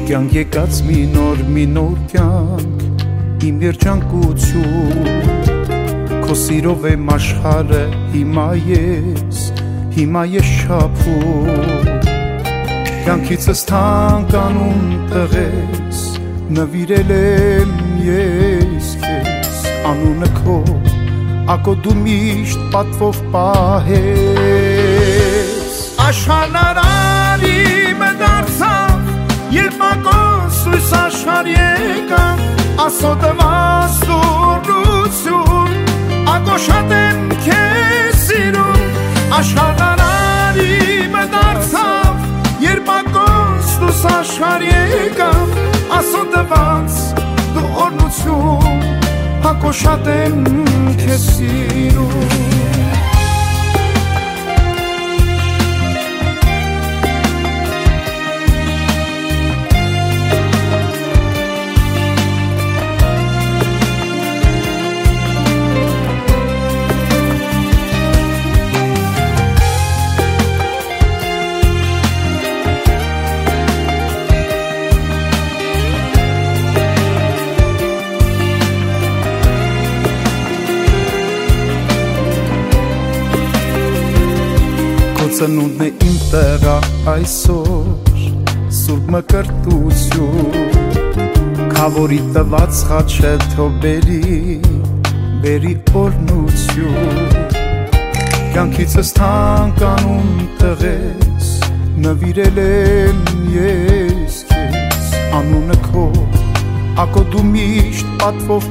Կյանք եկած մի նոր կյանք իմ երջանկություն Քո սիրով եմ աշխարհը հիմա ես շափում Կյանքիցս թանկանում տղես նվիրել եմ ես քեզ Անունը քո ակո դու միշտ պատվով պահես Աշխարհն իմ դարձավ Երբ ակոս սույս աշխարհ եկա Ասոտված դուրություն Ակո շատ եմ քեզ սիրում Աշխարհն իմ դարձավ Երբ ակոս սույս աշխարհ եկա Ասոտված դու օրնություն Ակո շատ եմ քեզ սիրում Ծնունդն է իմ տղա այսօր Սուրբ մկրտություն Քավորի տված խաչը թող բերի օրնություն Կյանքիցս թանկանում տղես Նվիրել եմ ես քեզ Անունը քո ակո դու միշտ պատվով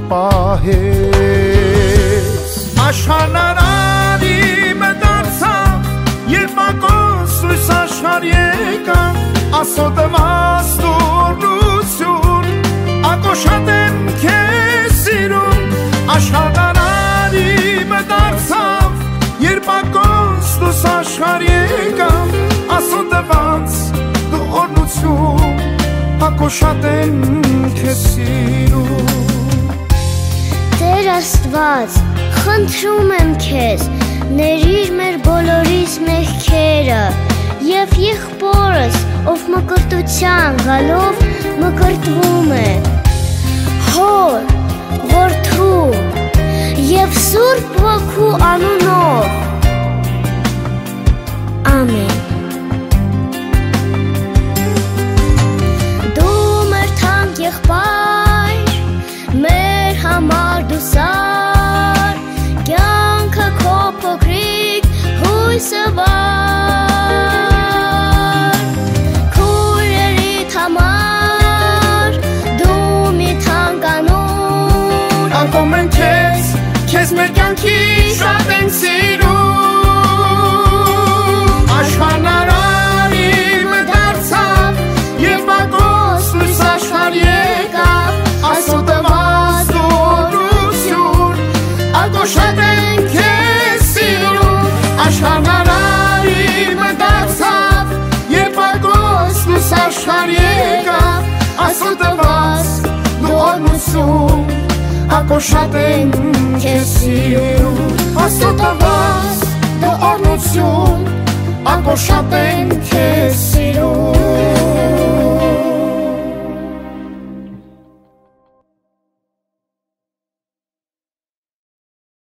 պահես Աշխարհն իմ դարձավ Երբ ակոս սույս աշխարհ եկա Ասոտված դուրություն Ակո շատ եմ քեզ սիրում Աշխարհն իմ դարձավ Երբ ակոս սույս աշխարհ եկա Ասոտված դուրություն Ակո շատ եմ քեզ սիրում Տեր Աստված, խնդրում եմ քեզ Ներիր մեր բոլորիս մեղքերը Եվ եղբորս, ով մկրտության գալով մկրտվում է Հոր, որդու և Սուրբ Ոգու անունով Ամեն Դու մեր թանկ եղբայր, մեր համար դու սար Կյանքը քո փոքրիկ հույսը վար Քույրերիդ համար դու մի թանկանուն Անկում են քեզ մեր կյանքի շատ են սիրում Աշխարհն իմ դարձավ Երբ ակոս լույս աշխարհ եկավ Ասոտված դուրություն Ակո շատ են քեզ սիրում Աշխարհն իմ դարձավ Երբ ակոս լույս աշխարհ եկավ Ասոտված դու օրնություն Ակո շատ են քեզ սիրում Ասոտված դու օրնություն Ակո շատ են քեզ սիրում